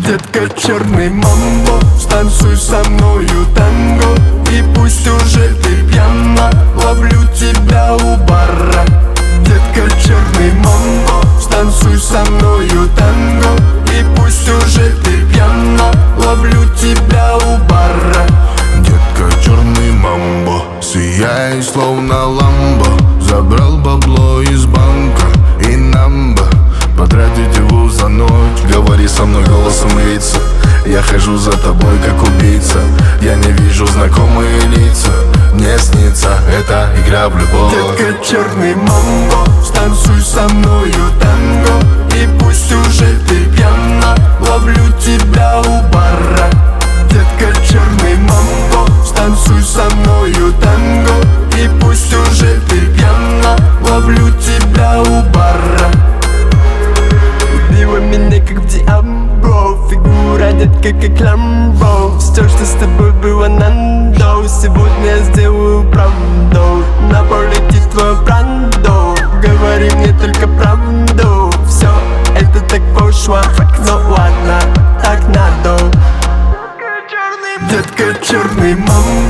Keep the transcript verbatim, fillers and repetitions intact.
Детка, черный мамбо, станцуй со мною танго. И пусть уже ты пьяна, ловлю тебя у бара. Детка, черный мамбо, станцуй со мною танго. И пусть уже ты пьяна, ловлю тебя у бара. Детка, черный мамбо, сияй словно ламбо. Забрал бабло из банка и нам бы потратить его за ночь. Говори со мной голосом лица, я хожу за тобой как убийца. Я не вижу знакомые лица, мне снится эта игра в любовь. Детка, черный мамбо, станцуй со мною танго. И пусть уже ты пьяна, ловлю тебя у бара. Детка, черный мамбо, станцуй со мною танго. И пусть уже ты пьяна, ловлю тебя у бара. Убила меня как в Диабо, фигура детка как Ламбо. Все, что с тобой было надо, сегодня я сделаю правду. На полетит твой брандо, говори мне только правду. Все это так пошло, но ладно, так надо. Детка, черный мамбо,